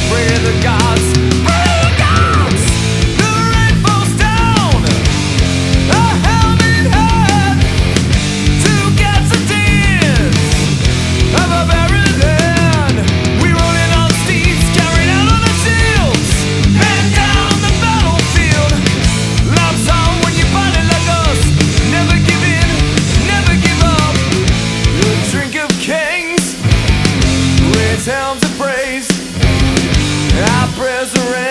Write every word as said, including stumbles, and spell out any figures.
Pray to the gods, pray to the gods. The rain falls down, a helmet head to get the tears of a buried land. We rode in on steeds, carried out on the shields, men down on the battlefield. Life's hard when you fight it like us. Never give in, never give up. The drink of kings, raise helms of praise. Our prayers are